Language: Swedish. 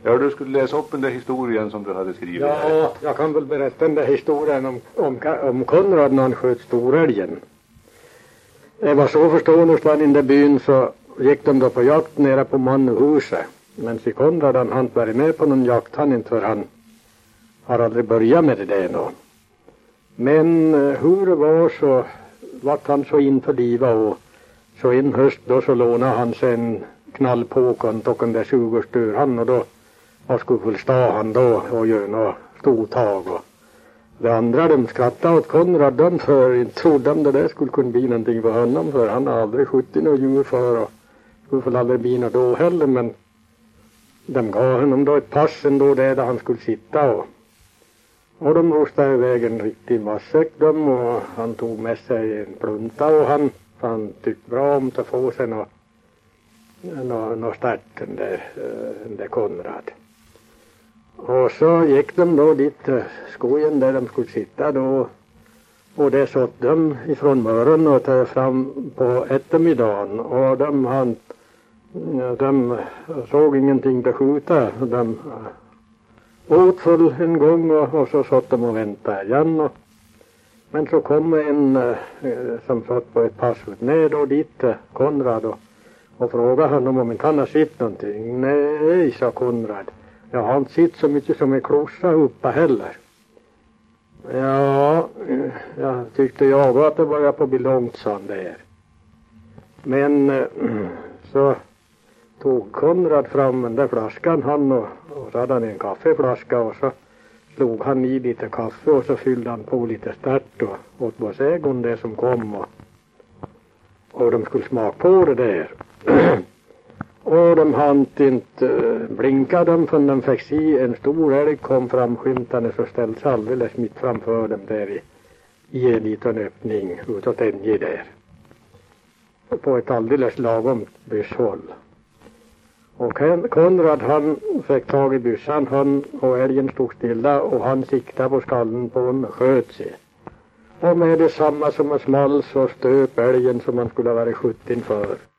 Ja, du skulle läsa upp den där historien som du hade skrivit. Ja, jag kan väl berätta den där historien om Konrad när han sköt storälgen. Det var så förstående i den där byn, så gick de då på jakt nere på Manhuset. Men så Konrad han hade varit med på någon jakt, han inte, för han har aldrig börjat med det där då. Men hur det var så vart han så införlivad, och så en höst då så lånade han sig en knallpåkant och en där 20-stur han, och då var skulle väl stå han då och göra något stortag. Och det andra de skrattade åt Konrad, de för inte trodde de det där skulle kunna bli någonting för honom, för han har aldrig skjutit något djur för och skulle väl aldrig bli något då heller. Men de gav honom då ett pass ändå där han skulle sitta, och de rostade iväg en riktig matsäck dem, och han tog med sig en plunta, och han tyckte bra om att få sig något start, den där Konrad. Och så gick de då dit skogen där de skulle sitta då, och det satt de ifrån morgonen och tog fram på eftermiddagen, och de såg ingenting att skjuta. De åt full en gång, och så satt de och väntade igen. Men så kom en som satt på ett pass ut ner och dit Konrad och frågade honom om inte han har sett någonting. Nej, sa Konrad. Jag har inte sett så mycket som en klossa uppe heller. Ja, jag tyckte jag att det började på bli långt, sa han där. Men så tog Konrad fram den där flaskan han, och så hade han en kaffeflaska, och så slog han i lite kaffe, och så fyllde han på lite start och åt bara sägon det som kom, och de skulle smaka på det där. Och de hann inte blinka dem förrän de fick se en stor älg kom framskymtande, så ställde sig alldeles mitt framför dem där i en liten öppning utåt Änge där. På ett alldeles lagom busshåll. Och Konrad han fick tag i byssan, han, och älgen stod stilla, och han siktade på skallen på honom och sköt sig. Och med detsamma som en small så stöp älgen som man skulle ha varit skjuten för.